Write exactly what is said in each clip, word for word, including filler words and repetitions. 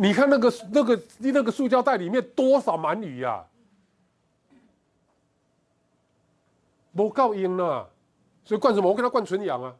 你看那个那个那个塑胶袋里面多少鳗鱼呀、啊？不够用呢，所以灌什么？我给它灌纯氧啊，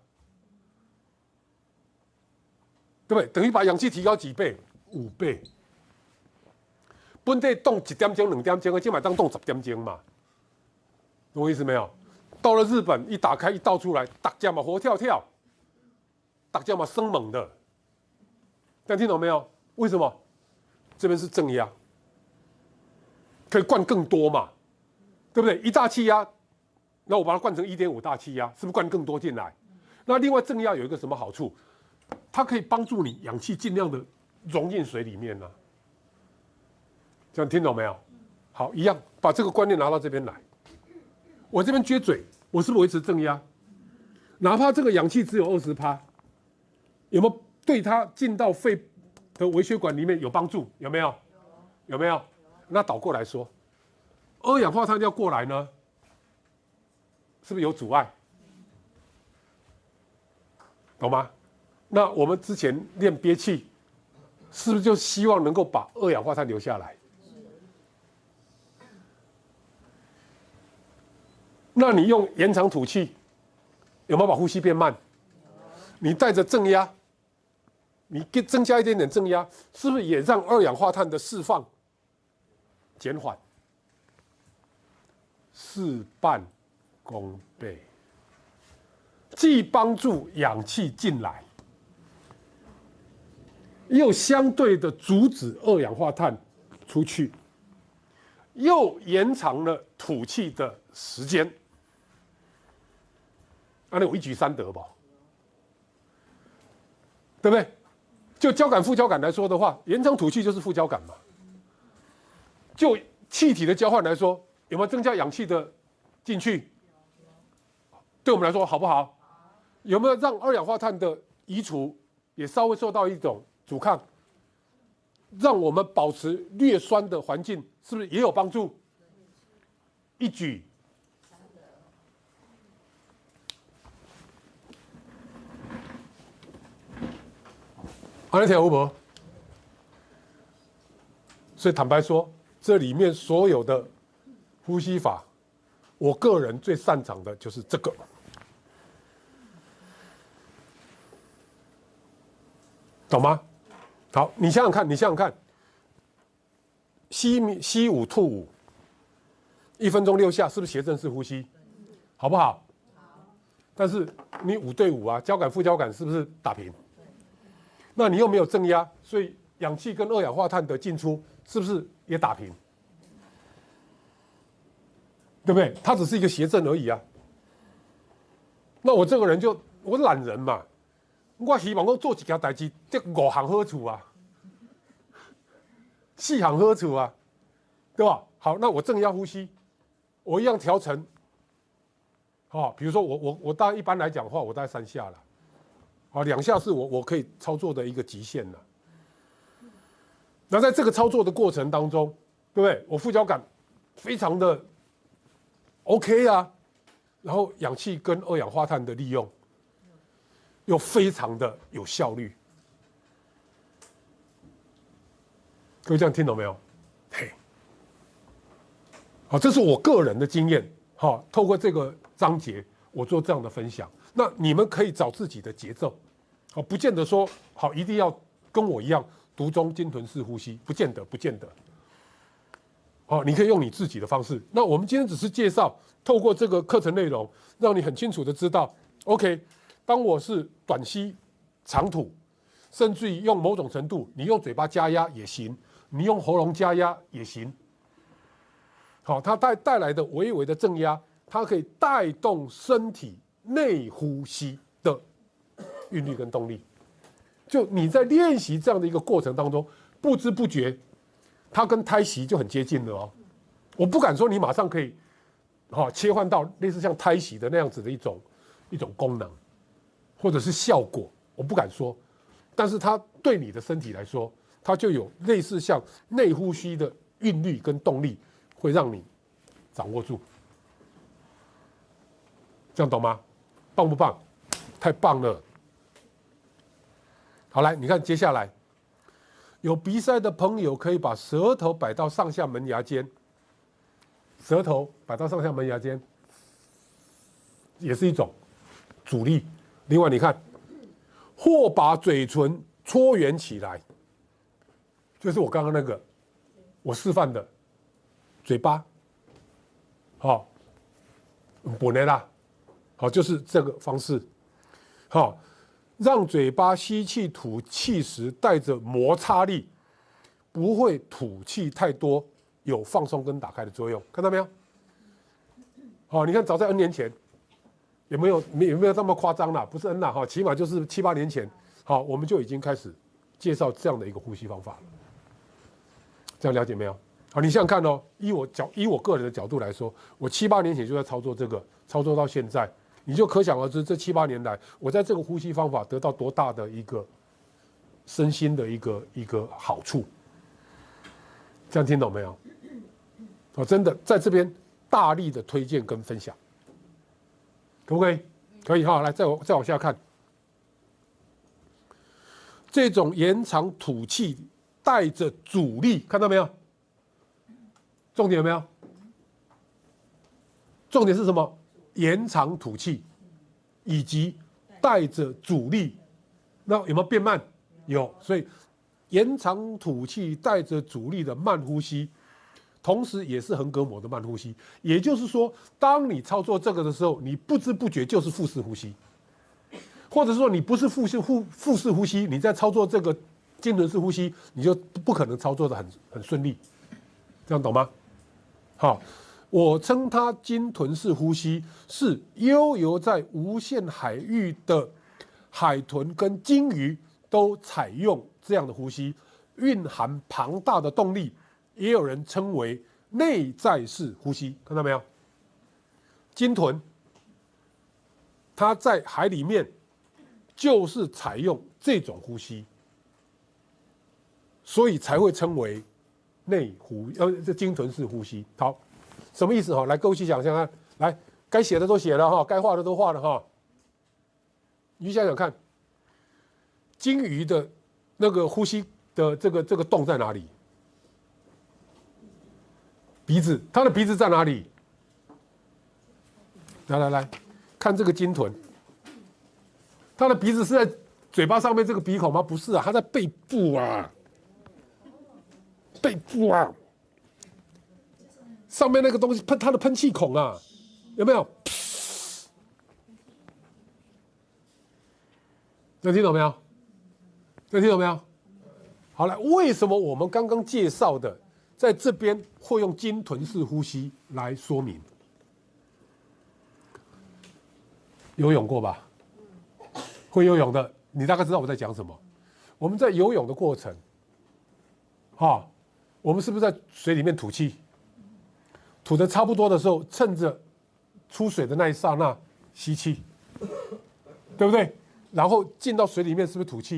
对不对？等于把氧气提高几倍？五倍。本地冻一点钟、两点钟，今晚当冻十点钟嘛，懂我意思没有？到了日本，一打开一倒出来，大家嘛活跳跳，大家嘛生猛的，这样听懂没有？为什么？这边是正压，可以灌更多嘛，对不对？一大气压，那我把它灌成 一点五 大气压，是不是灌更多进来？那另外正压有一个什么好处？它可以帮助你氧气尽量的溶进水里面呢、啊。这样听懂没有？好，一样把这个观念拿到这边来。我这边撅嘴，我是不是维持正压？哪怕这个氧气只有 百分之二十， 有没有对它进到肺的微血管里面有帮助？有没有？有没有？那倒过来说，二氧化碳要过来呢，是不是有阻碍？懂吗？那我们之前练憋气，是不是就希望能够把二氧化碳留下来？那你用延长吐气，有没有把呼吸变慢？你带着正压，你增加一点点正压，是不是也让二氧化碳的释放减缓？事半功倍，既帮助氧气进来，又相对的阻止二氧化碳出去，又延长了吐气的时间。那有一举三得吧，对不对？就交感副交感来说的话，延长吐气就是副交感嘛。就气体的交换来说，有没有增加氧气的进去？对我们来说好不好？有没有让二氧化碳的移除也稍微受到一种阻抗，让我们保持略酸的环境，是不是也有帮助？一举。好，那条胡博。所以坦白说，这里面所有的呼吸法，我个人最擅长的就是这个。懂吗？好，你想想看，你想想看，吸吸五吐五，一分钟六下，是不是斜正式呼吸？好不好？但是你五对五啊，交感副交感是不是打平？那你又没有正压，所以氧气跟二氧化碳的进出是不是也打平？对不对？它只是一个斜正而已啊。那我这个人就我懒人嘛，我希望我做一件代志，这五行好处啊，四行好处啊，对吧？好，那我正压呼吸，我一样调成，哦，比如说我我我当然一般来讲的话，我大概三下了。啊，两下是我我可以操作的一个极限了。那在这个操作的过程当中，对不对？我副交感非常的 OK 啊，然后氧气跟二氧化碳的利用又非常的有效率。各位这样听懂没有？嘿，好，这是我个人的经验。好，透过这个章节，我做这样的分享。那你们可以找自己的节奏，好，不见得说好一定要跟我一样独中金臀式呼吸，不见得，不见得。好，你可以用你自己的方式。那我们今天只是介绍，透过这个课程内容，让你很清楚的知道 ，OK， 当我是短吸、长吐，甚至于用某种程度，你用嘴巴加压也行，你用喉咙加压也行。好，它带带来的微微的正压，它可以带动身体内呼吸的韵律跟动力。就你在练习这样的一个过程当中，不知不觉，它跟胎息就很接近了哦。我不敢说你马上可以，哈、哦，切换到类似像胎息的那样子的一种一种功能，或者是效果，我不敢说。但是它对你的身体来说，它就有类似像内呼吸的韵律跟动力，会让你掌握住。这样懂吗？棒不棒？太棒了！好，来，你看接下来有鼻塞的朋友可以把舌头摆到上下门牙间，舌头摆到上下门牙间，也是一种阻力。另外，你看，或把嘴唇搓圆起来，就是我刚刚那个我示范的嘴巴，好，本来啦，好，就是这个方式，好。让嘴巴吸气吐气时带着摩擦力，不会吐气太多，有放松跟打开的作用，看到没有？好，你看早在 N 年前，有没有有没有那么夸张啦？不是 N 啦，哈，起码就是七八年前，好，我们就已经开始介绍这样的一个呼吸方法了。这样了解没有？好，你想想看哦，以我角以我个人的角度来说，我七八年前就在操作这个，操作到现在。你就可想而知，这七八年来，我在这个呼吸方法得到多大的一个身心的一个一个好处。这样听懂没有？我真的在这边大力的推荐跟分享，可不可以？可以哈，来再往再往下看，这种延长吐气带着阻力，看到没有？重点有没有？重点是什么？延长吐气，以及带着阻力，那有没有变慢？有，所以延长吐气带着阻力的慢呼吸，同时也是横膈膜的慢呼吸。也就是说，当你操作这个的时候，你不知不觉就是腹式呼吸，或者说你不是腹式腹腹式呼吸，你在操作这个经轮式呼吸，你就不可能操作的很很顺利，这样懂吗？好。我称它鲸豚式呼吸，是悠游在无限海域的海豚跟鲸鱼都采用这样的呼吸，蕴含庞大的动力，也有人称为内在式呼吸，看到没有？鲸豚它在海里面就是采用这种呼吸，所以才会称为内呼呃这鲸豚式呼吸。好。什么意思哈？来，各位去想象看，来，该写的都写了哈，该画的都画了哈。你想想看，鲸鱼的那个呼吸的这个这个洞在哪里？鼻子，它的鼻子在哪里？来来来，看这个鲸豚，它的鼻子是在嘴巴上面这个鼻孔吗？不是啊，它在背部啊，背部啊。上面那个东西喷它的喷气孔啊，有没有？能听懂没有？能听懂没有？好了，为什么我们刚刚介绍的在这边会用鲸豚式呼吸来说明？游泳过吧？会游泳的，你大概知道我在讲什么。我们在游泳的过程，哈，我们是不是在水里面吐气？吐的差不多的时候，趁着出水的那一刹那吸气，对不对？然后进到水里面是不是吐气？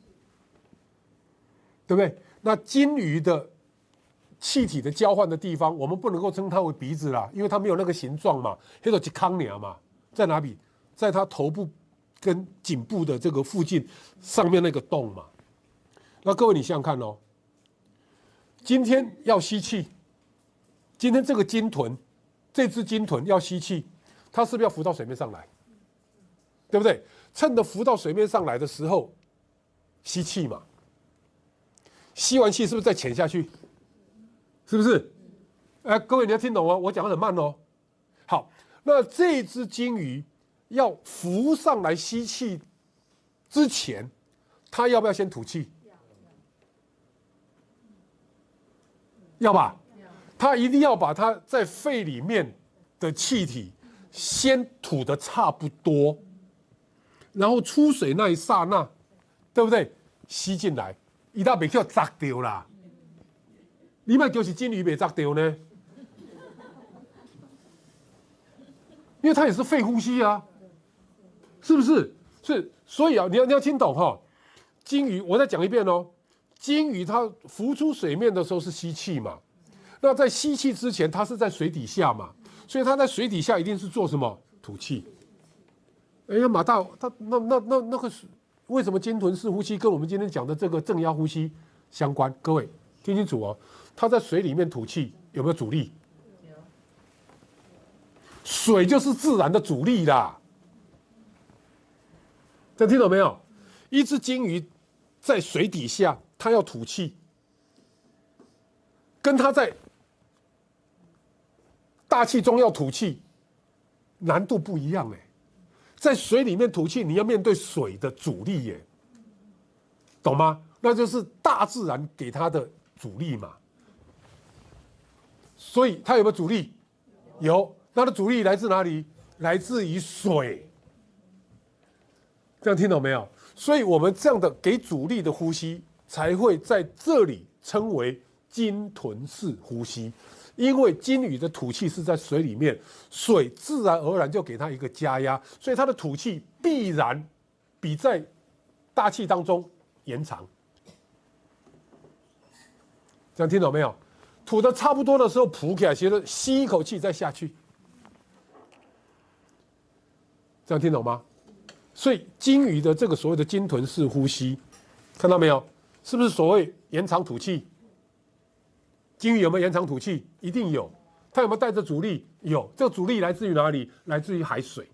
对不对？那鲸鱼的气体的交换的地方，我们不能够称它为鼻子啦，因为它没有那个形状嘛，那个是康鸟嘛，在哪里？在它头部跟颈部的这个附近上面那个洞嘛。那各位你想想看哦，今天要吸气。今天这个鲸豚，这只鲸豚要吸气，它是不是要浮到水面上来？对不对？趁着浮到水面上来的时候，吸气嘛。吸完气是不是再潜下去？是不是？哎，各位你要听懂哦，我讲得很慢哦。好，那这只鲸鱼要浮上来吸气之前，它要不要先吐气？要吧？它一定要把它在肺里面的气体先吐得差不多，然后出水那一刹那，对不对？吸进来，一大袂叫砸掉啦。你莫就是金鱼被砸掉呢，因为它也是肺呼吸啊，是不是？是，所以啊，你要你要听懂哈。金鱼，我再讲一遍哦。金鱼它浮出水面的时候是吸气嘛。那在吸气之前，它是在水底下嘛，所以它在水底下一定是做什么？吐气。哎呀，马大，它那那那那个是为什么鲸豚式呼吸跟我们今天讲的这个正压呼吸相关。各位听清楚哦，它在水里面吐气有没有阻力？有。水就是自然的阻力啦。这听懂没有？一只鲸鱼在水底下，它要吐气，跟它在大气中要吐气，难度不一样哎。在水里面吐气，你要面对水的阻力耶，懂吗？那就是大自然给它的阻力嘛。所以它有没有阻力？有。它的阻力来自哪里？来自于水。这样听懂没有？所以我们这样的给阻力的呼吸，才会在这里称为鲸豚式呼吸。因为鲸鱼的吐气是在水里面，水自然而然就给它一个加压，所以它的吐气必然比在大气当中延长。这样听懂没有？吐的差不多的时候，吐起来，接着吸一口气再下去。这样听懂吗？所以鲸鱼的这个所谓的鲸豚式呼吸，看到没有？是不是所谓延长吐气？鲸鱼有没有延长吐气？一定有。它有没有带着阻力？有。这个阻力来自于哪里？来自于海水，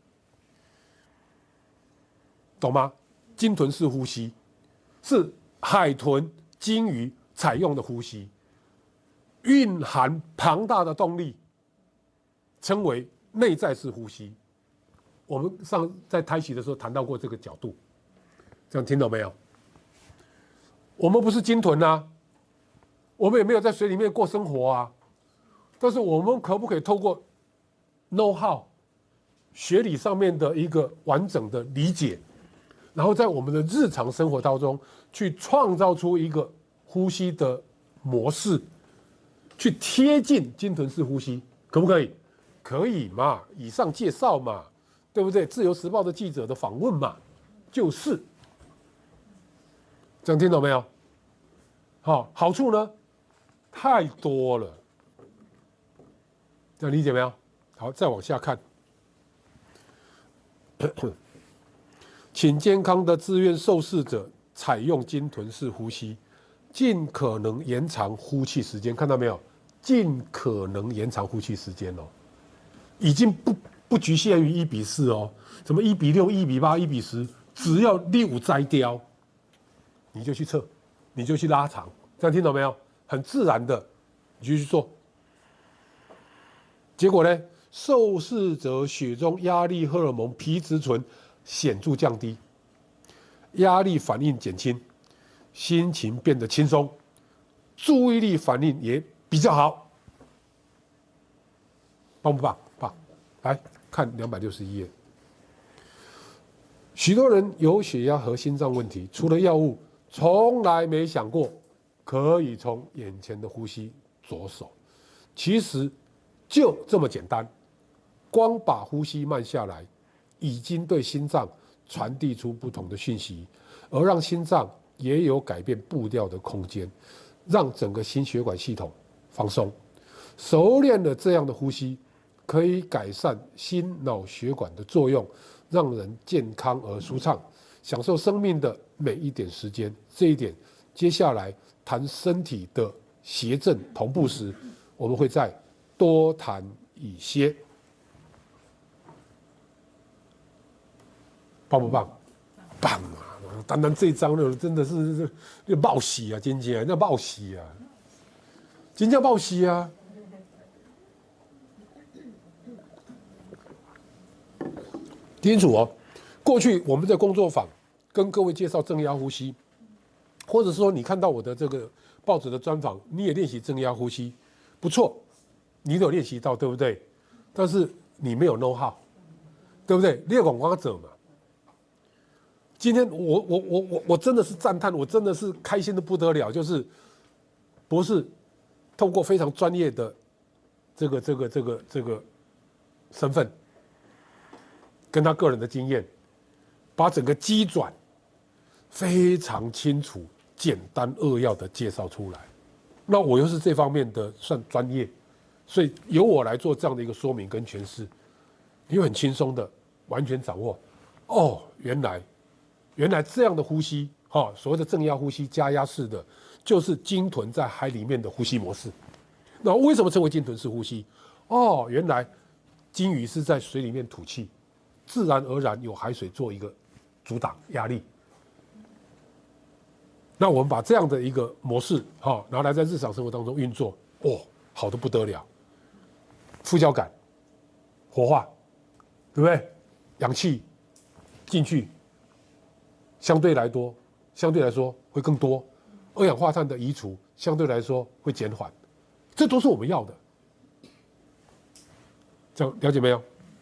懂吗？鲸豚式呼吸是海豚、鲸鱼采用的呼吸，蕴含庞大的动力，称为内在式呼吸。我们上在胎息的时候谈到过这个角度，这样听懂没有？我们不是鲸豚啊，我们也没有在水里面过生活啊，但是我们可不可以透过 know how 学理上面的一个完整的理解，然后在我们的日常生活当中去创造出一个呼吸的模式，去贴近鲸豚式呼吸，可不可以？可以嘛，以上介绍嘛，对不对？自由时报的记者的访问嘛，就是这样，听懂没有？好，好处呢太多了，这样理解没有？好，再往下看，请健康的自愿受试者采用鲸豚式呼吸，尽可能延长呼气时间。看到没有？尽可能延长呼气时间哦，已经不不局限于一比四哦，什么一比六、一比八、一比十，只要六摘雕，你就去测，你就去拉长，这样听懂没有？很自然的，你就去做。结果呢，受试者血中压力荷尔蒙皮质醇显著降低，压力反应减轻，心情变得轻松，注意力反应也比较好，棒不棒？棒！来看两百六十一页。许多人有血压和心脏问题，除了药物，从来没想过可以从眼前的呼吸着手。其实就这么简单，光把呼吸慢下来，已经对心脏传递出不同的讯息，而让心脏也有改变步调的空间，让整个心血管系统放松。熟练了这样的呼吸，可以改善心脑血管的作用，让人健康而舒畅，享受生命的每一点时间。这一点，接下来谈身体的谐振同步时，我们会再多谈一些。棒不棒？棒啊！单单这一章呢，真的是那报喜啊，今天那报喜啊，今天报喜啊！听清楚哦。过去我们在工作坊跟各位介绍正压呼吸，或者说你看到我的这个报纸的专访，你也练习正压呼吸，不错，你都有练习到，对不对？但是你没有 know how， 对不对？你有广光者嘛？今天我我我我我真的是赞叹，我真的是开心的不得了，就是博士透过非常专业的这个这个这个这个身份，跟他个人的经验，把整个机转非常清楚、简单扼要的介绍出来。那我又是这方面的算专业，所以由我来做这样的一个说明跟诠释，你会很轻松的完全掌握。哦，原来。原来这样的呼吸，哈，所谓的正压呼吸、加压式的， 就是鲸豚在海里面的呼吸模式。那为什么称为鲸豚式呼吸？哦，原来鲸鱼是在水里面吐气，自然而然有海水做一个阻挡压力。那我们把这样的一个模式，哈、哦，拿来在日常生活当中运作，哦，好的不得了。副交感活化，对不对？氧气进去，相对来多，相对来说会更多，二氧化碳的移除相对来说会减缓，这都是我们要的。这样了解没有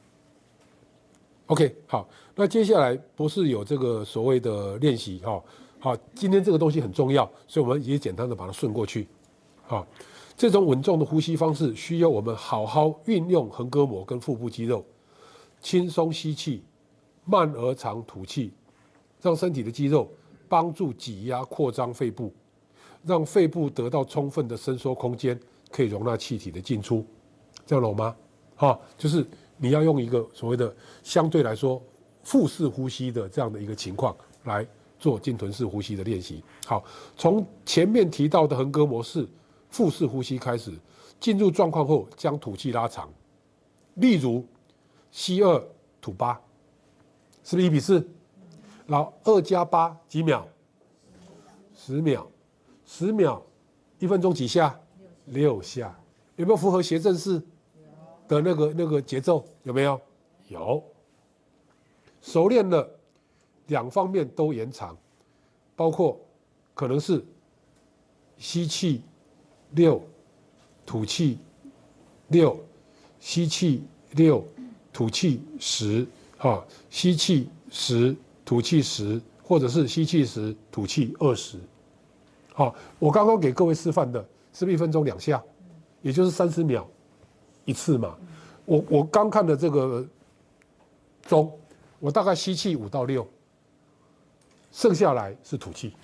？OK， 好，那接下来博士有这个所谓的练习，哈、哦，好，今天这个东西很重要，所以我们也简单的把它顺过去，好、哦，这种稳重的呼吸方式需要我们好好运用横膈膜跟腹部肌肉，轻松吸气，慢而长吐气，让身体的肌肉帮助挤压扩张肺部，让肺部得到充分的伸缩空间，可以容纳气体的进出，这样懂吗？哈，就是你要用一个所谓的相对来说腹式呼吸的这样的一个情况来做鲸豚式呼吸的练习。好，从前面提到的横膈膜式腹式呼吸开始，进入状况后将吐气拉长，例如吸二吐八，是不是一比四？然后二加八几秒？十秒，十秒，一分钟几下？六下，有没有符合斜正式的那个那个节奏？有没有？有。熟练了，两方面都延长，包括可能是吸气六，吐气六，吸气六，吐气十，哈，吸气十，吐气十，或者是吸气十，吐气二十。好，我刚刚给各位示范的是不是一分钟两下，也就是三十秒一次嘛？我我刚看的这个钟，我大概吸气五到六，剩下来是吐气，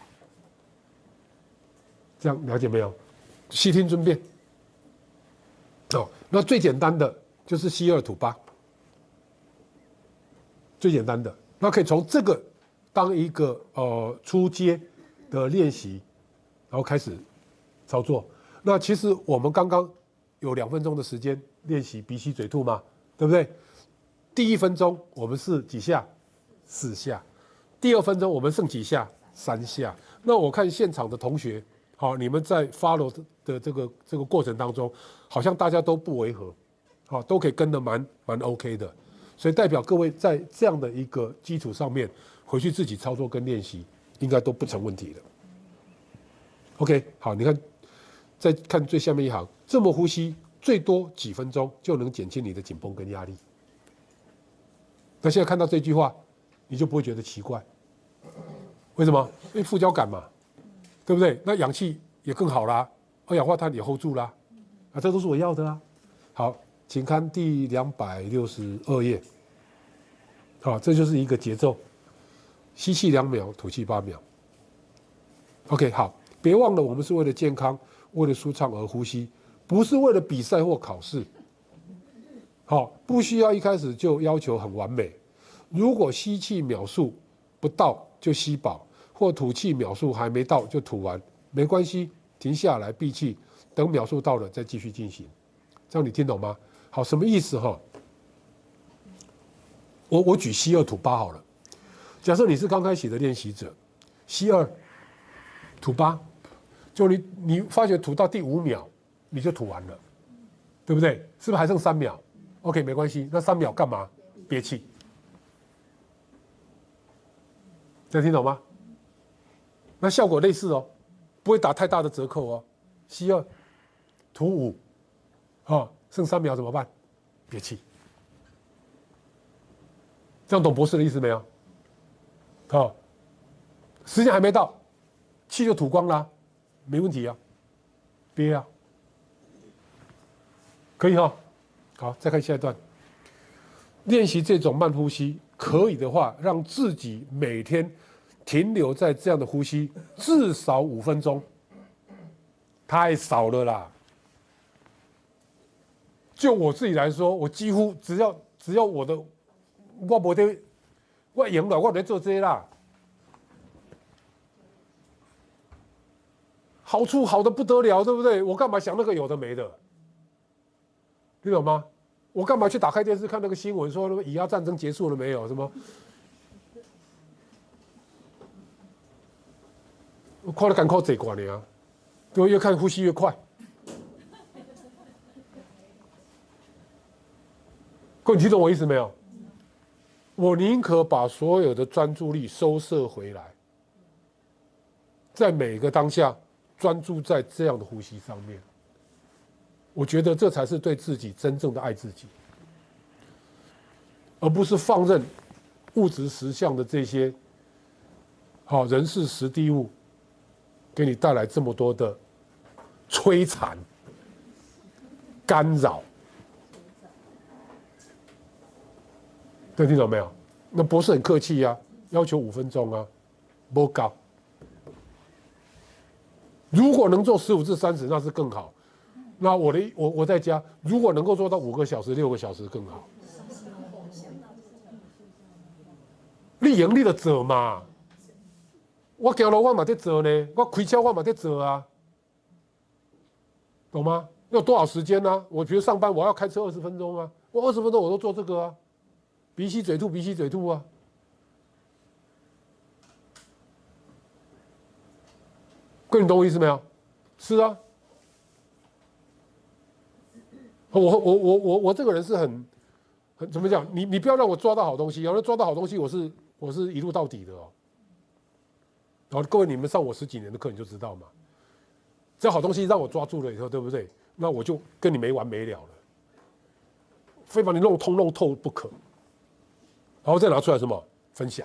这样了解没有？悉听尊便。哦，那最简单的就是吸二吐八，最简单的，那可以从这个当一个呃初阶的练习，然后开始操作。那其实我们刚刚有两分钟的时间练习鼻吸嘴吐嘛，对不对？第一分钟我们是几下？四下。第二分钟我们剩几下？三下。那我看现场的同学，好，你们在 follow 的这个这个过程当中，好像大家都不违和，好，都可以跟得蛮蛮 OK 的，所以代表各位在这样的一个基础上面，回去自己操作跟练习，应该都不成问题的。OK， 好，你看，再看最下面一行，这么呼吸最多几分钟就能减轻你的紧绷跟压力。那现在看到这句话，你就不会觉得奇怪，为什么？因为副交感嘛，对不对？那氧气也更好啦，二氧化碳也 hold 住啦，啊，这都是我要的啊。好，请看第两百六十二页。好，这就是一个节奏，吸气两秒，吐气八秒。OK， 好，别忘了我们是为了健康，为了舒畅而呼吸，不是为了比赛或考试。好，不需要一开始就要求很完美。如果吸气秒数不到就吸饱，或吐气秒数还没到就吐完，没关系，停下来闭气，等秒数到了再继续进行。这样你听懂吗？好，什么意思哈？我我举吸二吐八好了。假设你是刚开始的练习者，吸二吐八，就你你发觉吐到第五秒你就吐完了，对不对？是不是还剩三秒？ OK， 没关系，那三秒干嘛？憋气，这样听懂吗？那效果类似哦，不会打太大的折扣哦。吸二，吐五，哦，剩三秒怎么办？憋气，这样懂博士的意思没有？哦，时间还没到，气就吐光了，没问题啊，憋啊，可以哈、哦。好，再看下一段。练习这种慢呼吸，可以的话，让自己每天停留在这样的呼吸至少五分钟，太少了啦。就我自己来说，我几乎只要只要我的，我没得，我赢了，我在做这些啦。 好处好的不得了，对不对？我干嘛想那个有的没的？你懂吗？我干嘛去打开电视看那个新闻，说那个以阿战争结束了没有？什么？我看了赶快这关的啊，就越看呼吸越快。各位，你听懂我意思没有？我宁可把所有的专注力收摄回来，在每个当下专注在这样的呼吸上面。我觉得这才是对自己真正的爱自己，而不是放任物质实相的这些好人事时地物给你带来这么多的摧残、干扰。这听懂没有？那博士很客气啊，要求五分钟啊，不高。如果能做十五至三十，那是更好。那我的我我在家，如果能够做到五个小时、六个小时更好。你盈利的做嘛？我走路我嘛在做呢，我开车我嘛在做啊，懂吗？要多少时间呢、啊？我觉得上班我要开车二十分钟啊，我二十分钟我都做这个啊，鼻吸嘴吐，鼻吸嘴吐啊。各位，你懂我意思没有？是啊。我我我我我这个人是很很怎么讲？你你不要让我抓到好东西，要是抓到好东西，我是我是一路到底的哦。然后各位，你们上我十几年的课，你就知道嘛。这好东西让我抓住了以后，对不对？那我就跟你没完没了了，非把你弄通弄透不可。然后再拿出来什么分享，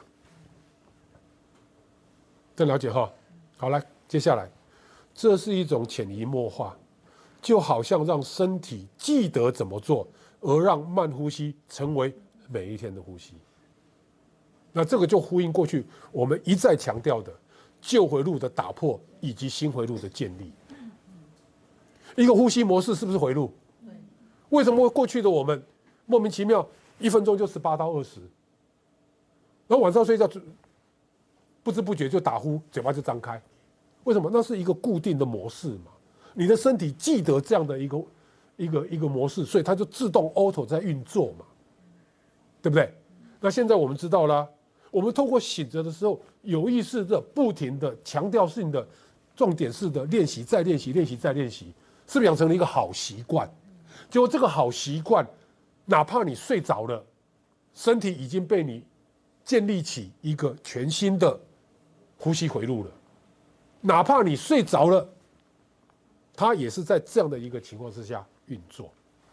再了解哈。好，来接下来，这是一种潜移默化。就好像让身体记得怎么做，而让慢呼吸成为每一天的呼吸。那这个就呼应过去我们一再强调的旧回路的打破以及新回路的建立。一个呼吸模式是不是回路？为什么过去的我们莫名其妙一分钟就十八到二十，然后晚上睡觉不知不觉就打呼，嘴巴就张开？为什么？那是一个固定的模式嘛。你的身体记得这样的一个一个一个模式，所以它就自动 auto 在运作嘛，对不对？那现在我们知道了，我们透过醒着的时候，有意识的、不停的、强调性的、重点式的练习，再练习，练习再练习，是不是养成了一个好习惯？结果这个好习惯，哪怕你睡着了，身体已经被你建立起一个全新的呼吸回路了。哪怕你睡着了，它也是在这样的一个情况之下运作。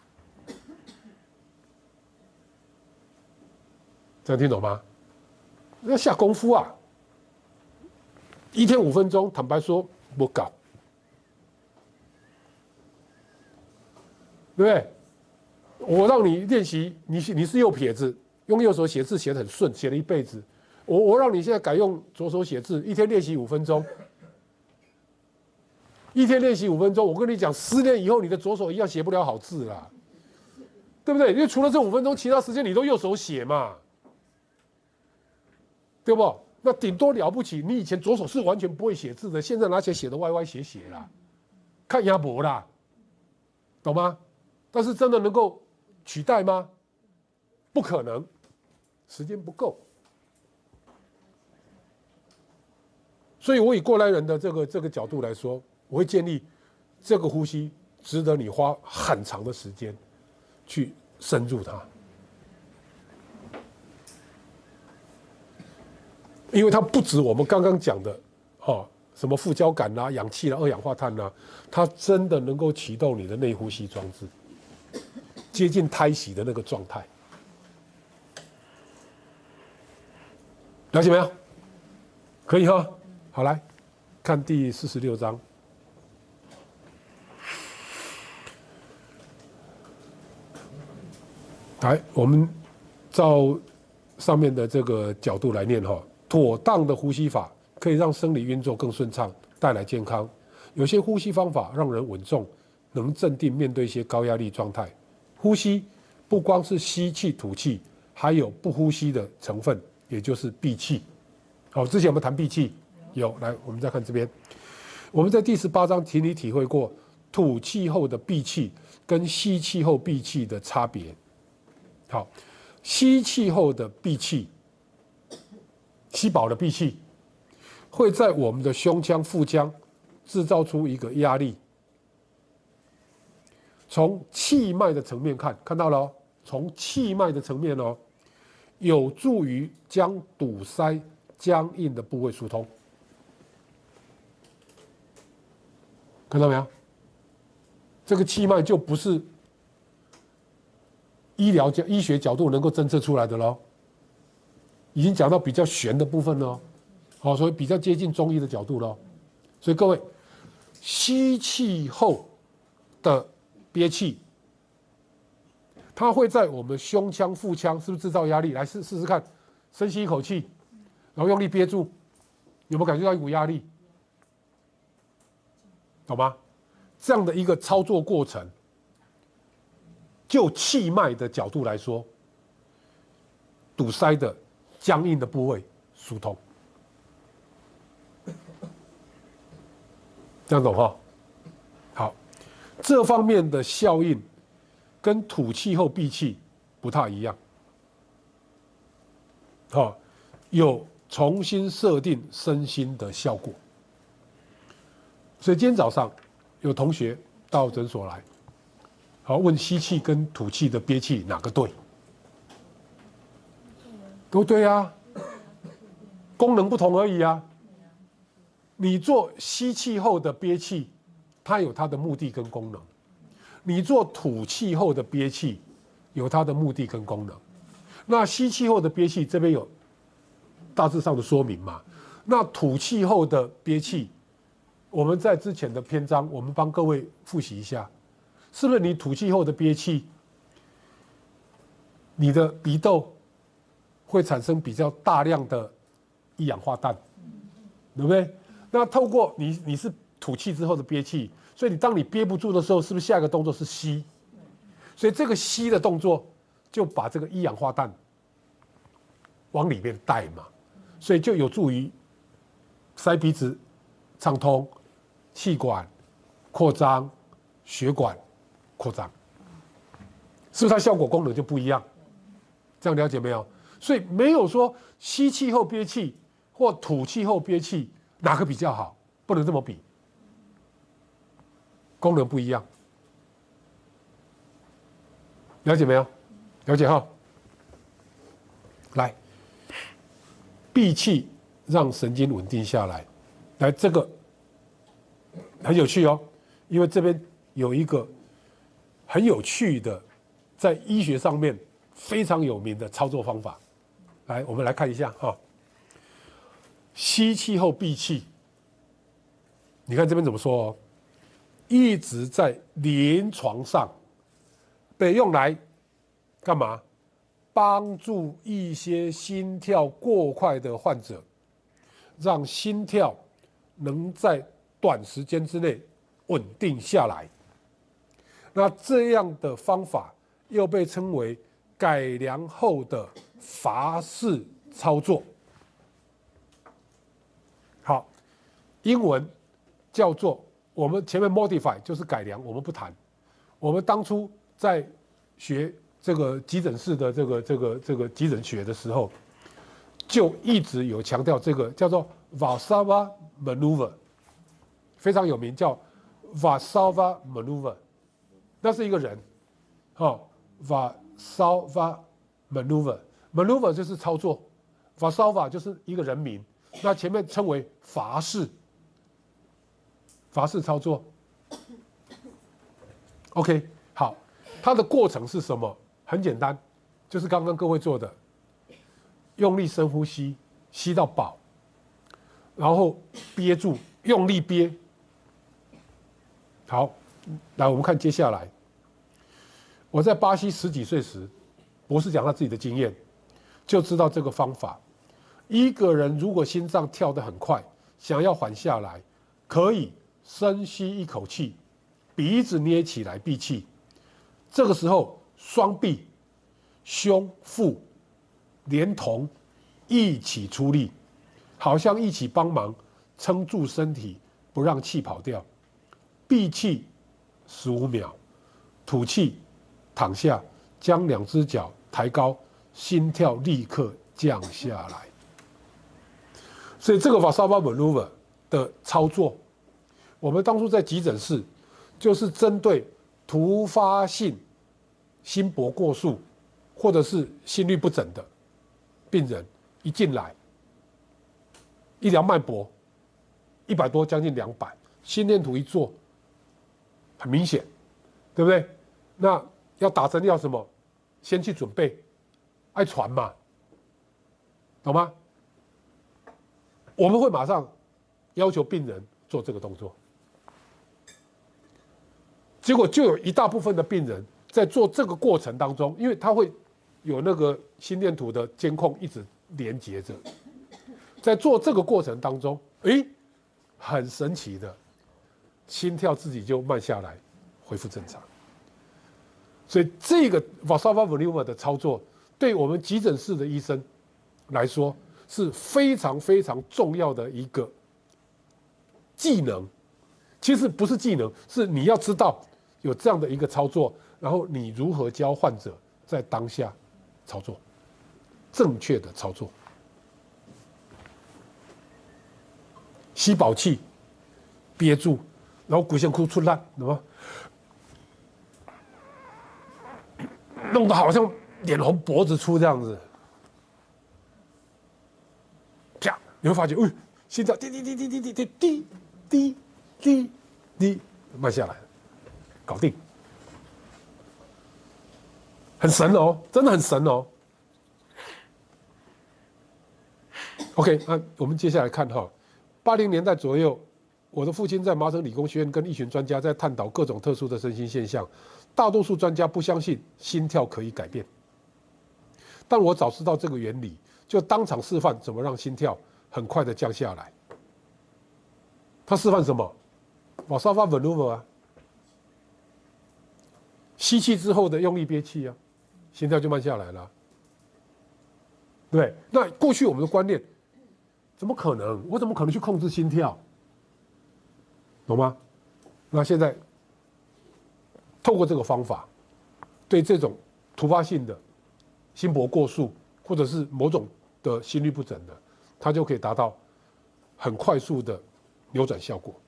这样听懂吗？要下功夫啊！一天五分钟，坦白说不搞，对不对？我让你练习，你你是右撇子，用右手写字写得很顺，写了一辈子。我我让你现在改用左手写字，一天练习五分钟。一天练习五分钟，我跟你讲，十年以后你的左手一样写不了好字啦，对不对？因为除了这五分钟，其他时间你都右手写嘛，对不？那顶多了不起，你以前左手是完全不会写字的，现在拿起来写的歪歪斜斜啦，看鸭脖啦，懂吗？但是真的能够取代吗？不可能，时间不够。所以我以过来人的这个这个角度来说，我会建议这个呼吸值得你花很长的时间去深入它，因为它不止我们刚刚讲的哦，什么副交感啦、氧气啦、二氧化碳啦，它真的能够启动你的内呼吸装置，接近胎息的那个状态，了解没有？可以哈，好，来看第四十六章。来，我们照上面的这个角度来念哈，妥当的呼吸法可以让生理运作更顺畅，带来健康。有些呼吸方法让人稳重，能镇定面对一些高压力状态。呼吸不光是吸气吐气，还有不呼吸的成分，也就是闭气。好，之前我们谈闭气，有来，我们再看这边。 我们在第十八章请你体会过吐气后的闭气跟吸气后闭气的差别。好，吸气后的闭气，吸饱了闭气，会在我们的胸腔、腹腔制造出一个压力。从气脉的层面看，看到了哦，从气脉的层面哦，有助于将堵塞僵硬的部位疏通。看到没有？这个气脉就不是医疗角医学角度能够侦测出来的咯，已经讲到比较玄的部分了，好，所以比较接近中医的角度咯。所以各位，吸气后的憋气，它会在我们胸腔、腹腔是不是制造压力？来试试试看，深吸一口气，然后用力憋住，有没有感觉到一股压力？懂吗？这样的一个操作过程，就气脉的角度来说，堵塞的僵硬的部位疏通，这样懂哈？好，这方面的效应跟吐气后闭气不太一样，好，有重新设定身心的效果。所以今天早上有同学到诊所来，好，问吸气跟吐气的憋气哪个对？都对啊，功能不同而已啊。你做吸气后的憋气，它有它的目的跟功能；你做吐气后的憋气，有它的目的跟功能。那吸气后的憋气这边有大致上的说明嘛？那吐气后的憋气，我们在之前的篇章，我们帮各位复习一下，是不是你吐气后的憋气，你的鼻窦会产生比较大量的一氧化氮，对不对？那透过你你是吐气之后的憋气，所以你当你憋不住的时候，是不是下一个动作是吸？所以这个吸的动作就把这个一氧化氮往里面带嘛，所以就有助于塞鼻子畅通。气管扩张，血管扩张，是不是它效果功能就不一样？这样了解没有？所以没有说吸气后憋气或吐气后憋气哪个比较好，不能这么比，功能不一样。了解没有？了解哈。来，闭气让神经稳定下来。来，这个很有趣哦，因为这边有一个很有趣的，在医学上面非常有名的操作方法。来，我们来看一下哈。吸气后闭气，你看这边怎么说哦？一直在临床上被用来干嘛？帮助一些心跳过快的患者，让心跳能在短时间之内稳定下来。那这样的方法又被称为改良后的乏式操作。好，英文叫做，我们前面 modify 就是改良，我们不谈。我们当初在学这个急诊室的这个这个这个急诊学的时候，就一直有强调这个叫做 Valsalva maneuver， 非常有名，叫 Valsalva maneuver， 那是一个人，哦 ，Valsalva maneuver，maneuver 就是操作 ，Valsalva 就是一个人名，那前面称为乏式，乏式操作。OK， 好，它的过程是什么？很简单，就是刚刚各位做的，用力深呼吸，吸到饱，然后憋住，用力憋。好，来我们看接下来。我在巴西十几岁时，博士讲他自己的经验，就知道这个方法。一个人如果心脏跳得很快，想要缓下来，可以深吸一口气，鼻子捏起来闭气。这个时候，双臂、胸、腹连同一起出力，好像一起帮忙撑住身体， 不让气跑掉，闭气十五秒，吐气，躺下，将两只脚抬高，心跳立刻降下来。所以这个 Valsalva maneuver 的操作，我们当初在急诊室就是针对突发性心搏过速或者是心律不整的病人一进来，一量脉搏一百多，将近两百，心电图一做，很明显，对不对？那要打针要什么？先去准备，爱传嘛，懂吗？我们会马上要求病人做这个动作，结果就有一大部分的病人在做这个过程当中，因为他会有那个心电图的监控一直连接着，在做这个过程当中，诶，很神奇的，心跳自己就慢下来，恢复正常。所以这个 Valsalva maneuver 的操作，对我们急诊室的医生来说是非常非常重要的一个技能。其实不是技能，是你要知道有这样的一个操作，然后你如何教患者在当下操作正确的操作。吸饱气，憋住，然后鬼先哭出烂，懂吗？弄得好像脸红脖子粗这样子，啪，你会发觉，哎，心跳滴滴滴滴滴滴滴滴滴滴滴慢下来，搞定，很神哦，真的很神哦。OK， 那我们接下来看哈，八零年代左右，我的父亲在麻省理工学院跟一群专家在探讨各种特殊的身心现象。大多数专家不相信心跳可以改变，但我早知道这个原理，就当场示范怎么让心跳很快的降下来。他示范什么？ Valsalva maneuver 啊，吸气之后的用力憋气啊，心跳就慢下来了。对，那过去我们的观念，怎么可能？我怎么可能去控制心跳？懂吗？那现在。透过这个方法，对这种突发性的心搏过速或者是某种的心律不整的，它就可以达到很快速的扭转效果。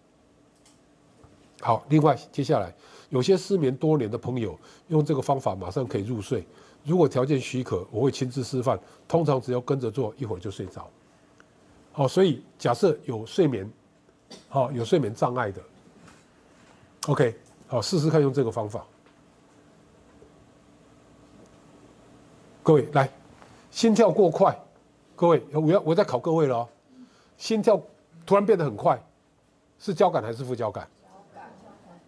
好，另外接下来有些失眠多年的朋友用这个方法马上可以入睡，如果条件许可，我会亲自示范，通常只要跟着做，一会儿就睡着。好，所以假设有睡眠，好有睡眠障碍的 ，OK。好，试试看用这个方法。各位来，心跳过快，各位我要我在考各位了哦。心跳突然变得很快，是交感还是副交感？交感。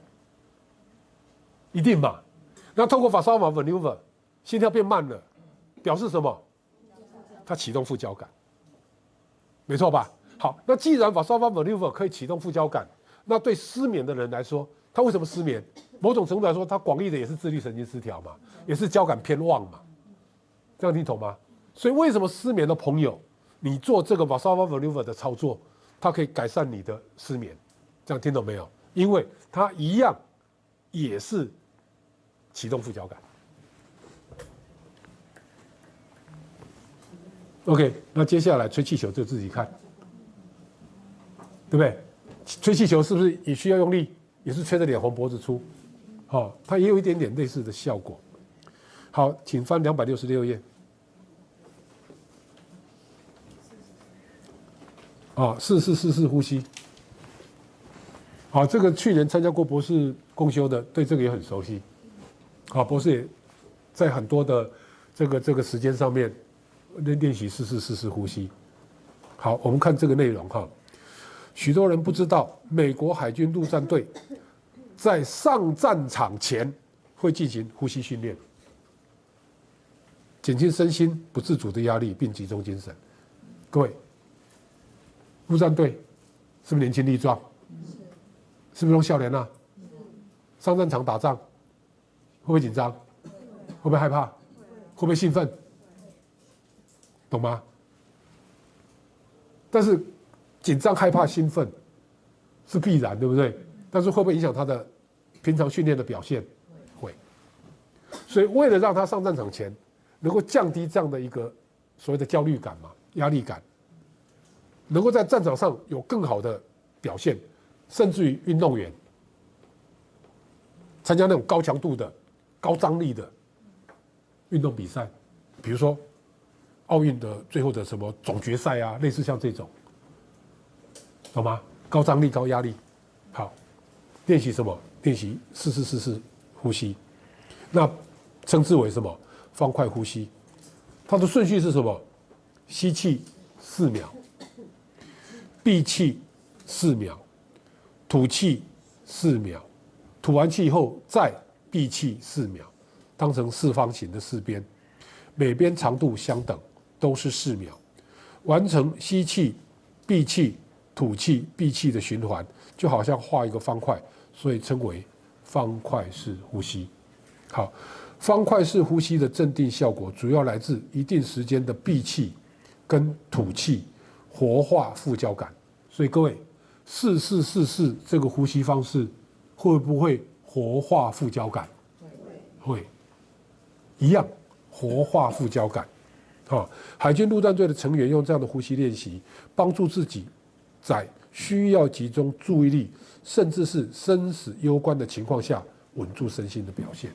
一定嘛？那透过 Valsalva maneuver， 心跳变慢了，表示什么？它启动副交感，没错吧？好，那既然 Valsalva maneuver 可以启动副交感，那对失眠的人来说，他为什么失眠？某种程度来说，他广义的也是自律神经失调嘛，也是交感偏旺嘛，这样听懂吗？所以为什么失眠的朋友，你做这个 Valsalva maneuver 的操作，它可以改善你的失眠，这样听懂没有？因为它一样也是启动副交感。OK， 那接下来吹气球就自己看，对不对？吹气球是不是也需要用力？也是吹得脸红脖子粗，好、哦，它也有一点点类似的效果。好，请翻两百六十六页。啊，试试试试呼吸。好，这个去年参加过博士共修的，对这个也很熟悉。好，博士也在很多的这个这个时间上面练练习试试试试呼吸。好，我们看这个内容哈。许多人不知道，美国海军陆战队在上战场前会进行呼吸训练，减轻身心不自主的压力，并集中精神。各位，陆战队是不是年轻力壮？是不是用笑脸啊？上战场打仗，会不会紧张？会不会害怕？会不会兴奋？懂吗？但是紧张、害怕、兴奋， 是必然，对不对？但是会不会影响他的平常训练的表现？会。所以为了让他上战场前能够降低这样的一个所谓的焦虑感嘛、压力感，能够在战场上有更好的表现，甚至于运动员参加那种高强度的、高张力的运动比赛，比如说奥运的最后的什么总决赛啊，类似像这种，懂吗？高张力、高压力，好，练习什么？练习四四四四呼吸，那称之为什么？方块呼吸。它的顺序是什么？吸气四秒，闭气四秒，吐气四秒，吐完气后再闭气四秒，当成四方形的四边，每边长度相等，都是四秒，完成吸气、闭气、吐气、闭气的循环，就好像画一个方块，所以称为方块式呼吸。好，方块式呼吸的镇定效果主要来自一定时间的闭气跟吐气，活化副交感。所以各位，四四四四这个呼吸方式会不会活化副交感？会，一样活化副交感。好，海军陆战队的成员用这样的呼吸练习，帮助自己在需要集中注意力，甚至是生死攸关的情况下，稳住身心的表现。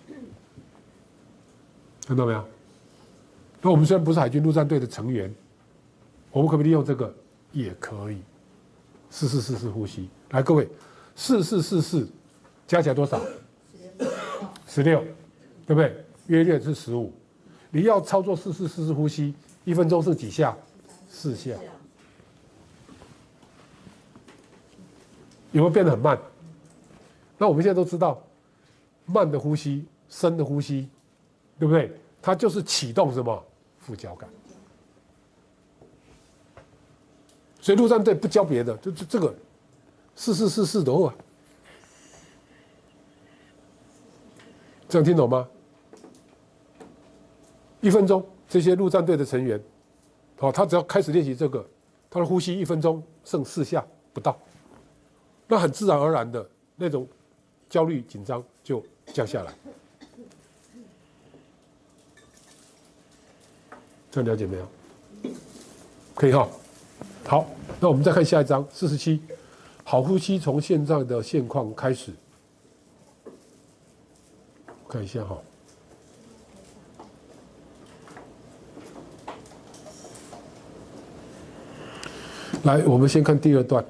看到没有？那我们虽然不是海军陆战队的成员，我们可不可以利用这个？也可以。四四四四呼吸，来各位，四四四四加起来多少？十六，对不对？约略是十五。你要操作四四四四呼吸，一分钟是几下？四下。有没有变得很慢？那我们现在都知道，慢的呼吸、深的呼吸，对不对？它就是启动什么副交感。所以陆战队不教别的，就就这个四四四四的话，这样听懂吗？一分钟，这些陆战队的成员，好，他只要开始练习这个，他的呼吸一分钟剩四下不到，那很自然而然的那种焦虑紧张就降下来。这样了解没有？可以哈。好，那我们再看下一章四十七，好呼吸从现在的现况开始。看一下哈。来，我们先看第二段。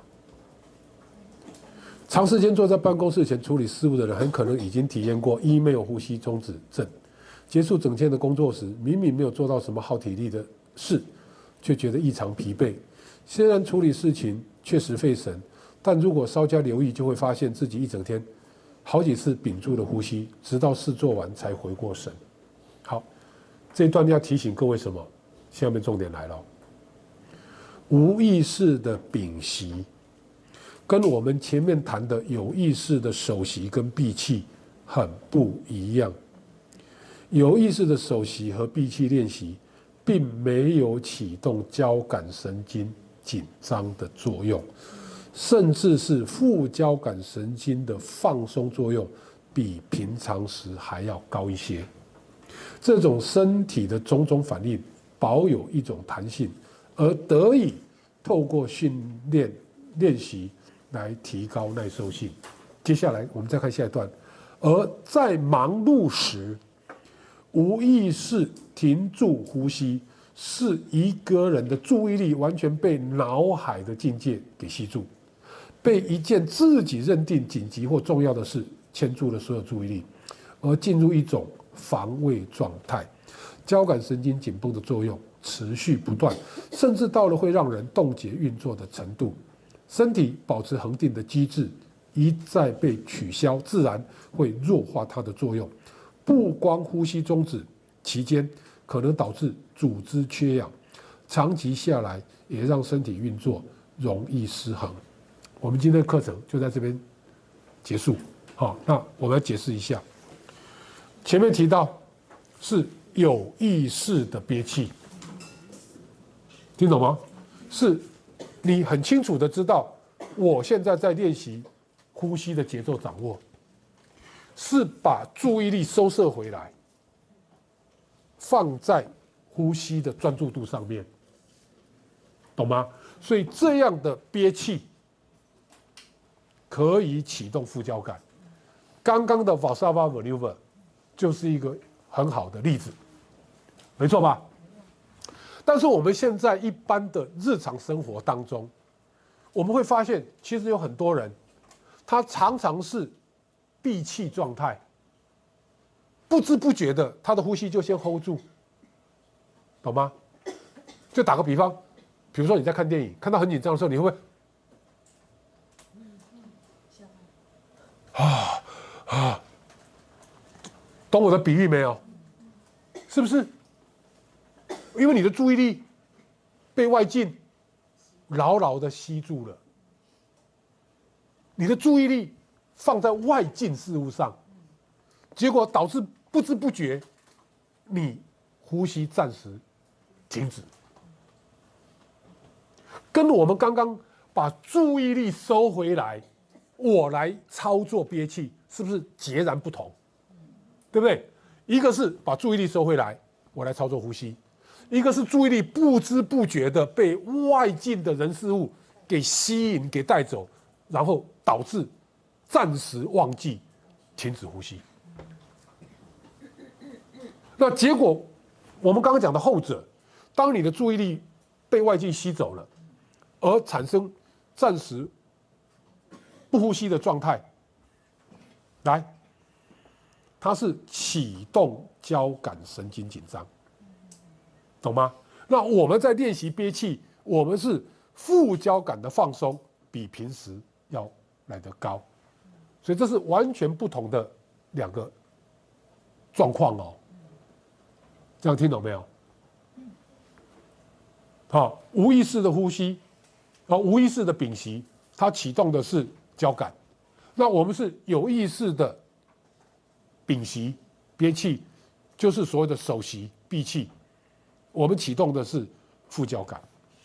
长时间坐在办公室前处理事务的人，很可能已经体验过 email 呼吸中止症。结束整天的工作时，明明没有做到什么耗体力的事，却觉得异常疲惫。虽然处理事情确实费神，但如果稍加留意，就会发现自己一整天好几次屏住了呼吸，直到事做完才回过神。好，这一段要提醒各位什么？下面重点来了。无意识的屏息，跟我们前面谈的有意识的手息跟闭气很不一样。有意识的手息和闭气练习，并没有启动交感神经紧张的作用，甚至是副交感神经的放松作用比平常时还要高一些。这种身体的种种反应保有一种弹性，而得以透过训练练习来提高耐受性。接下来我们再看下一段，而在忙碌时，无意识停住呼吸，是一个人的注意力完全被脑海的境界给吸住，被一件自己认定紧急或重要的事牵住了所有注意力，而进入一种防卫状态。交感神经紧绷的作用持续不断，甚至到了会让人冻结运作的程度。身体保持恒定的机制一再被取消，自然会弱化它的作用。不光呼吸终止期间可能导致组织缺氧，长期下来也让身体运作容易失衡。我们今天的课程就在这边结束。好，那我们来解释一下，前面提到是有意识的憋气，听懂吗？是你很清楚的知道我现在在练习呼吸的节奏掌握，是把注意力收摄回来，放在呼吸的专注度上面，懂吗？所以这样的憋气可以启动副交感。刚刚的 Valsalva maneuver 就是一个很好的例子，没错吧？但是我们现在一般的日常生活当中，我们会发现，其实有很多人，他常常是闭气状态，不知不觉的，他的呼吸就先 hold 住，懂吗？就打个比方，比如说你在看电影，看到很紧张的时候，你会不会啊啊？懂我的比喻没有？是不是？因为你的注意力被外境牢牢的吸住了，你的注意力放在外境事物上，结果导致不知不觉，你呼吸暂时停止，跟我们刚刚把注意力收回来，我来操作憋气，是不是截然不同？对不对？一个是把注意力收回来，我来操作呼吸；一个是注意力不知不觉的被外境的人事物给吸引、给带走，然后导致暂时忘记停止呼吸。那结果，我们刚刚讲的后者，当你的注意力被外境吸走了，而产生暂时不呼吸的状态，来，它是启动交感神经紧张，懂吗？那我们在练习憋气，我们是副交感的放松比平时要来得高，所以这是完全不同的两个状况哦。这样听懂没有？好，无意识的呼吸，啊，无意识的屏息，它启动的是交感。那我们是有意识的屏息、憋气，就是所谓的首息、闭气，我们启动的是副交感。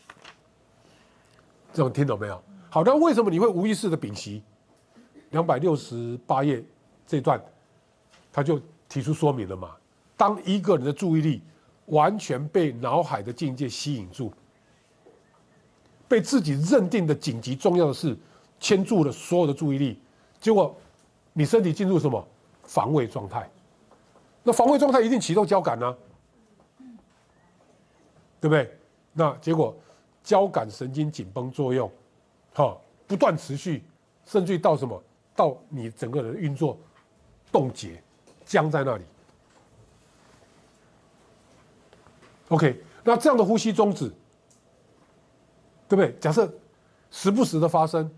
这样听懂没有？好，那为什么你会无意识的屏息？两百六十八页这段，他就提出说明了嘛。当一个人的注意力完全被脑海的境界吸引住，被自己认定的紧急重要的事牵住了所有的注意力，结果你身体进入什么防卫状态？那防卫状态一定启动交感呢、啊，对不对？那结果交感神经紧绷作用，哈，不断持续，甚至于到什么？到你整个人运作冻结，僵在那里。OK， 那这样的呼吸终止，对不对？假设时不时的发生，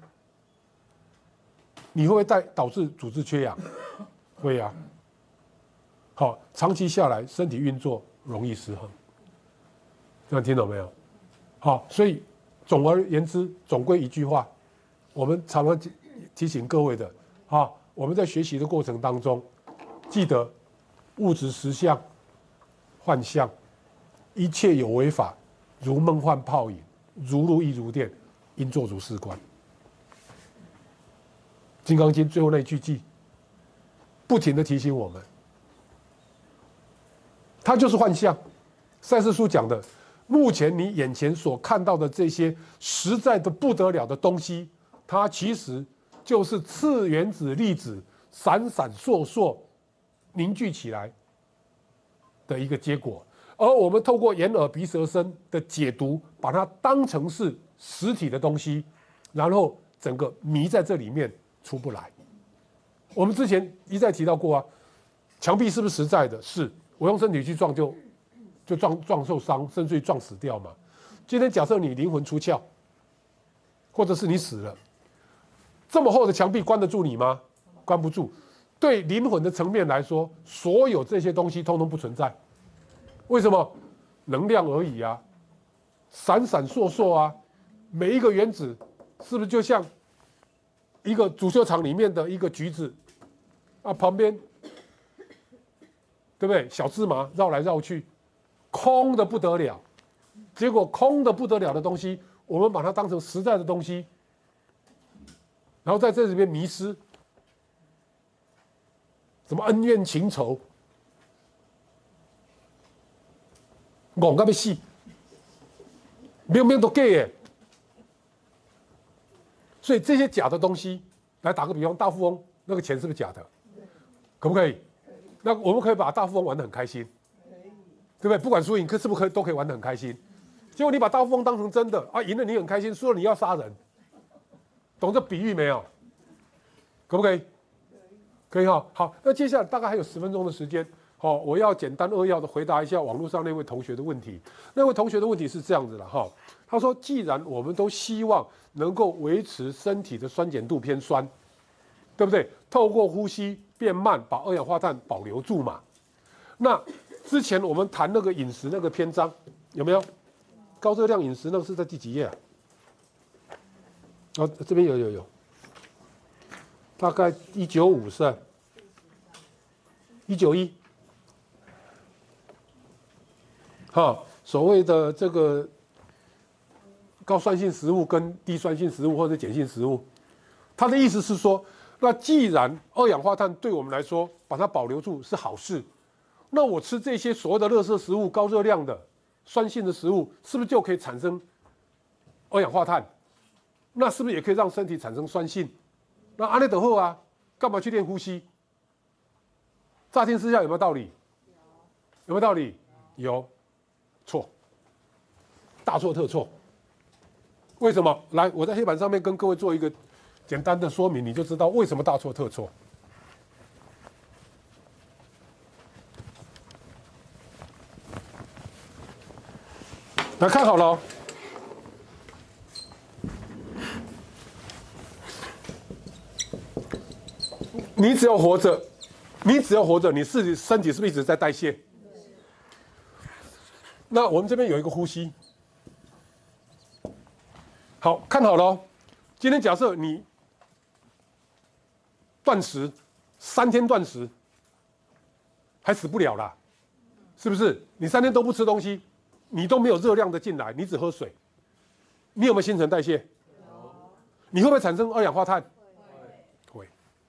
你会不会带导致组织缺氧？会啊。好，长期下来，身体运作容易失衡。这样听懂没有？好，所以总而言之，总归一句话，我们常常提醒各位的啊，我们在学习的过程当中，记得物质实相、幻象。一切有为法，如梦幻泡影，如露亦如电，应作如是观。《金刚经》最后那句偈，不停地提醒我们，它就是幻象。赛斯书讲的，目前你眼前所看到的这些实在的不得了的东西，它其实就是次原子粒子闪闪烁烁凝聚起来的一个结果。而我们透过眼耳鼻舌身的解读，把它当成是实体的东西，然后整个迷在这里面出不来。我们之前一再提到过啊，墙壁是不是实在的？是，我用身体去撞就就撞撞受伤，甚至于撞死掉嘛。今天假设你灵魂出窍，或者是你死了，这么厚的墙壁关得住你吗？关不住。对灵魂的层面来说，所有这些东西通通不存在。为什么？能量而已啊，闪闪烁烁啊，每一个原子是不是就像一个足球场里面的一个橘子啊？旁边对不对？小芝麻绕来绕去，空的不得了。结果空的不得了的东西，我们把它当成实在的东西， 然后在这里面迷失，什么恩怨情仇，戆到要死，明明都假的。所以这些假的东西，来打个比方，大富翁那个钱是不是假的？可不可以？那我们可以把大富翁玩得很开心，对不对？不管输赢，可是不可以都可以玩得很开心。结果你把大富翁当成真的啊，赢了你很开心，输了你要杀人，懂这比喻没有？可不可以？可以哈。好，那接下来大概还有十分钟的时间，好，我要简单扼要的回答一下网络上那位同学的问题。那位同学的问题是这样子的哈，他说，既然我们都希望能够维持身体的酸碱度偏酸，对不对？透过呼吸变慢，把二氧化碳保留住嘛。那之前我们谈那个饮食那个篇章有没有？高热量饮食那个是在第几页啊？哦，这边有有有，大概一九五是吧？一九一。好，所谓的这个高酸性食物跟低酸性食物或者碱性食物，它的意思是说，那既然二氧化碳对我们来说把它保留住是好事，那我吃这些所谓的垃圾食物、高热量的酸性的食物，是不是就可以产生二氧化碳？那是不是也可以让身体产生酸性？那阿内德后啊，干嘛去练呼吸？乍听之下有没有道理？有没有道理？有，错，大错特错。为什么？来，我在黑板上面跟各位做一个简单的说明，你就知道为什么大错特错。来看好了哦，你只要活着，你只要活着，你自己身体是不是一直在代谢？那我们这边有一个呼吸，好，看好了哦。今天假设你断食，三天断食，还死不了啦，是不是？你三天都不吃东西，你都没有热量的进来，你只喝水，你有没有新陈代谢？有。你会不会产生二氧化碳？会。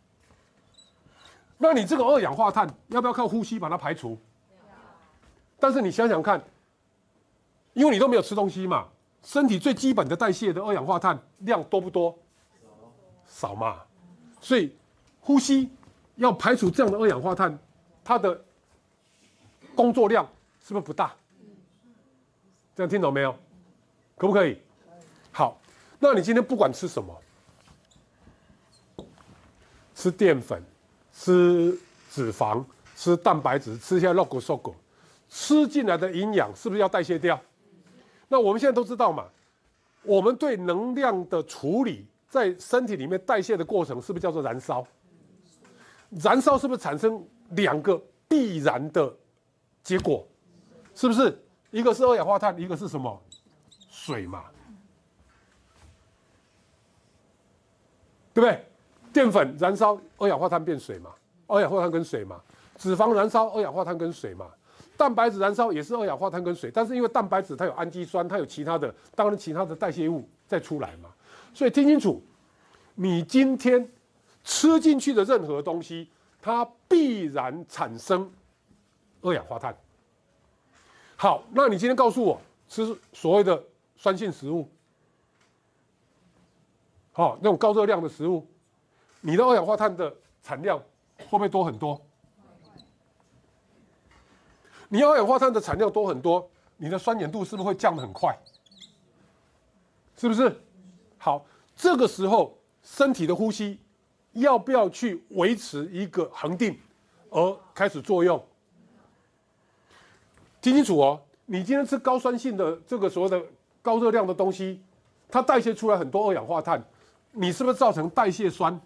那你这个二氧化碳要不要靠呼吸把它排除？但是你想想看，因为你都没有吃东西嘛，身体最基本的代谢的二氧化碳量多不多？少嘛。所以呼吸要排除这样的二氧化碳，它的工作量是不是不大？这样听懂没有？可不可以？好，那你今天不管吃什么，吃淀粉、吃脂肪、吃蛋白质、吃一些肉骨瘦骨，吃进来的营养是不是要代谢掉？那我们现在都知道嘛，我们对能量的处理，在身体里面代谢的过程，是不是叫做燃烧？燃烧是不是产生两个必然的结果？是不是？一个是二氧化碳，一个是什么？水嘛，对不对？淀粉燃烧，二氧化碳变水嘛，二氧化碳跟水嘛。脂肪燃烧，二氧化碳跟水嘛。蛋白质燃烧也是二氧化碳跟水，但是因为蛋白质它有氨基酸，它有其他的，当然其他的代谢物再出来嘛。所以听清楚，你今天吃进去的任何东西，它必然产生二氧化碳。好，那你今天告诉我，吃所谓的酸性食物，好、哦，那种高热量的食物，你的二氧化碳的产量会不会多很多？你二氧化碳的产量多很多，你的酸碱度是不是会降得很快？是不是？好，这个时候身体的呼吸要不要去维持一个恒定，而开始作用？听清楚哦，你今天吃高酸性的这个所谓的高热量的东西，它代谢出来很多二氧化碳，你是不是造成代谢酸？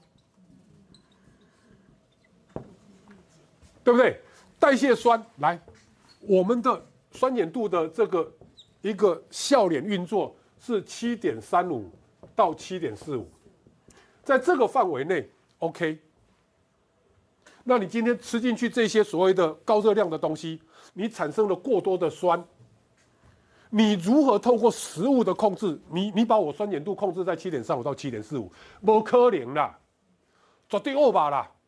对不对？代谢酸来，我们的酸碱度的这个一个笑脸运作是 七点三五 到 七点四五， 在这个范围内 OK。那你今天吃进去这些所谓的高热量的东西，你产生了过多的酸， 你如何透过食物的控制，你你把我酸碱度控制在七点三五到七点四五，不可能啦，绝对恶吧啦。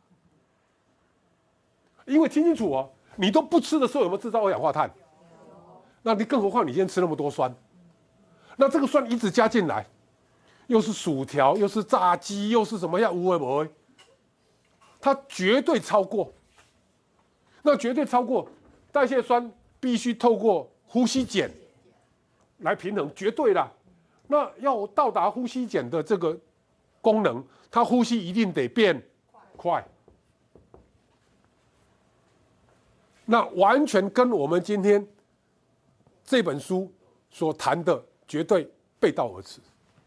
因为听清楚哦，你都不吃的时候有没有制造二氧化碳？那你更何况你今天吃那么多酸，那这个酸一直加进来，又是薯条，又是炸鸡，又是什么样无为不为，它绝对超过。那绝对超过，代谢酸必须透过呼吸碱来平衡，绝对啦。那要到达呼吸碱的这个功能，它呼吸一定得变快。那完全跟我们今天这本书所谈的绝对背道而驰。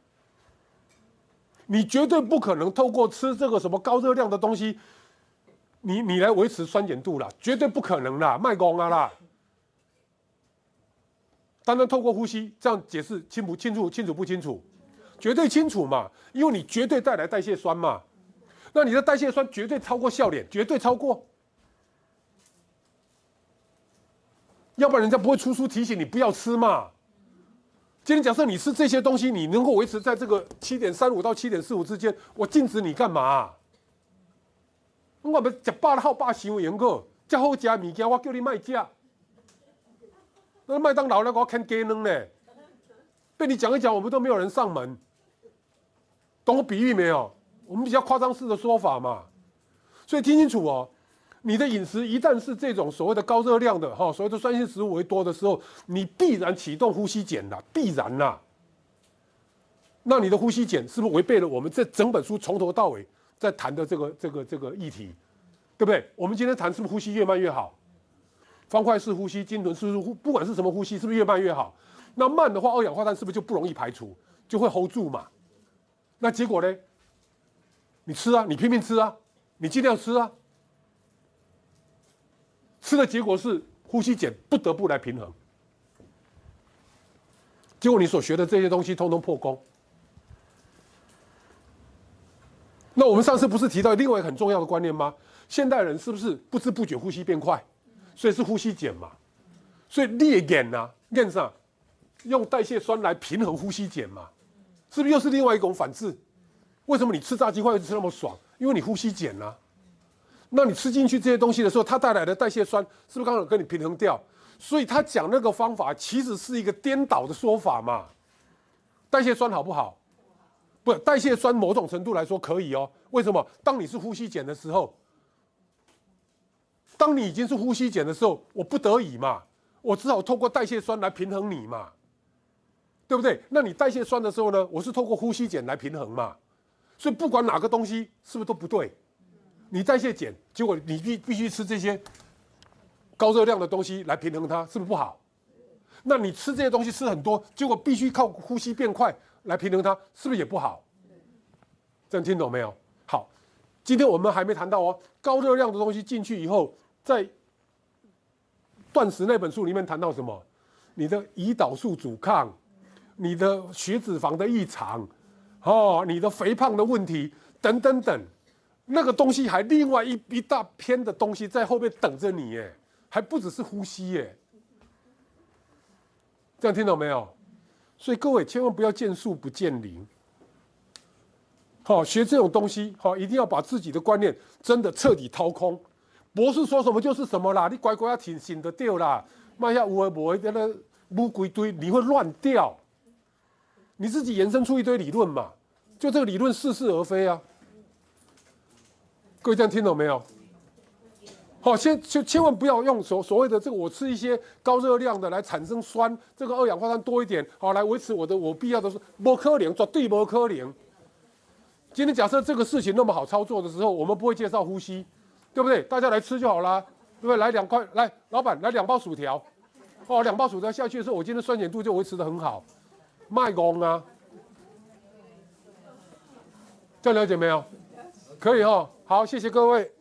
你绝对不可能透过吃这个什么高热量的东西，你你来维持酸碱度啦，绝对不可能啦，卖公啊啦。单单透过呼吸这样解释清不清楚？清楚不清楚？绝对清楚嘛，因为你绝对带来代谢酸嘛。那你的代谢酸绝对超过笑脸，绝对超过。要不然人家不会出书提醒你不要吃嘛。今天假设你吃这些东西，你能够维持在这个七点三五到七点四五之间，我禁止你干嘛？我们吃饱了好饱伤严个，这好吃的物件我叫你卖吃。那麦当劳那个我看鸡卵呢，被你讲一讲，我们都没有人上门。懂我比喻没有？我们比较夸张式的说法嘛。所以听清楚哦。你的饮食一旦是这种所谓的高热量的哈，所谓的酸性食物为多的时候，你必然启动呼吸碱啦，必然啦。那你的呼吸碱是不是违背了我们这整本书从头到尾在谈的这个这个这个议题，对不对？我们今天谈是不是呼吸越慢越好？方块式呼吸、鲸豚式呼，不管是什么呼吸，是不是越慢越好？那慢的话，二氧化碳是不是就不容易排除，就会 hold 住嘛？那结果呢？你吃啊，你拼命吃啊，你尽量吃啊。吃的结果是呼吸碱不得不来平衡，结果你所学的这些东西通通破功。那我们上次不是提到另外一个很重要的观念吗？现代人是不是不知不觉呼吸变快，所以是呼吸碱嘛？所以裂碱啊，链上用代谢酸来平衡呼吸碱嘛，是不是又是另外一种反制？为什么你吃炸鸡块吃那么爽？因为你呼吸碱啊。那你吃进去这些东西的时候，它带来的代谢酸是不是刚好跟你平衡掉？所以他讲那个方法其实是一个颠倒的说法嘛。代谢酸好不好？不，代谢酸某种程度来说可以哦。为什么？当你是呼吸碱的时候，当你已经是呼吸碱的时候，我不得已嘛，我只好透过代谢酸来平衡你嘛，对不对？那你代谢酸的时候呢，我是透过呼吸碱来平衡嘛。所以不管哪个东西是不是都不对。你代谢碱，结果你必必须吃这些高热量的东西来平衡它，是不是不好？那你吃这些东西吃很多，结果必须靠呼吸变快来平衡它，是不是也不好？这样听懂没有？好，今天我们还没谈到哦，高热量的东西进去以后，在断食那本书里面谈到什么？你的胰岛素阻抗，你的血脂肪的异常，哦，你的肥胖的问题等等等。那个东西还另外一一大篇的东西在后面等着你耶，还不只是呼吸耶。这样听懂没有？所以各位千万不要见树不见林。好，学这种东西，好，一定要把自己的观念真的彻底掏空。博士说什么就是什么啦，你乖乖要挺醒得掉啦，卖下无为无为，那个乌龟堆，你会乱掉。你自己延伸出一堆理论嘛，就这个理论似是而非啊。各位这样听懂没有？好，先就千万不要用所所谓的这个，我吃一些高热量的来产生酸，这个二氧化碳多一点，好来维持我的我必要的，不可能，绝对不可能。今天假设这个事情那么好操作的时候，我们不会介绍呼吸，对不对？大家来吃就好啦，对不对？来两块，来，老板来两包薯条，哦，两包薯条下去的时候，我今天酸碱度就维持得很好，卖公啊，这样了解没有？可以哦。好，谢谢各位。